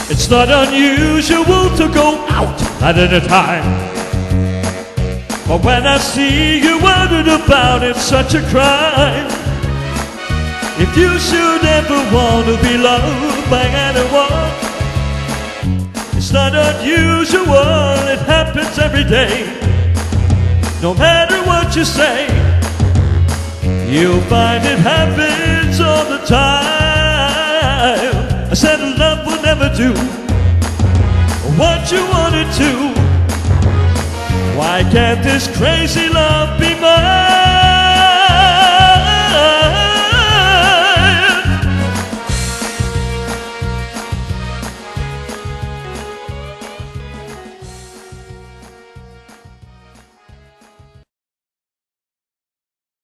It's not unusual to go out at any time, but when I see you out and about, it's such a crime. If you should ever want to be loved by anyone, it's not unusual, it happens every day. No matter what you say, you'll find it happens all the time. I said love will never do what you want it to. Why can't this crazy love be mine?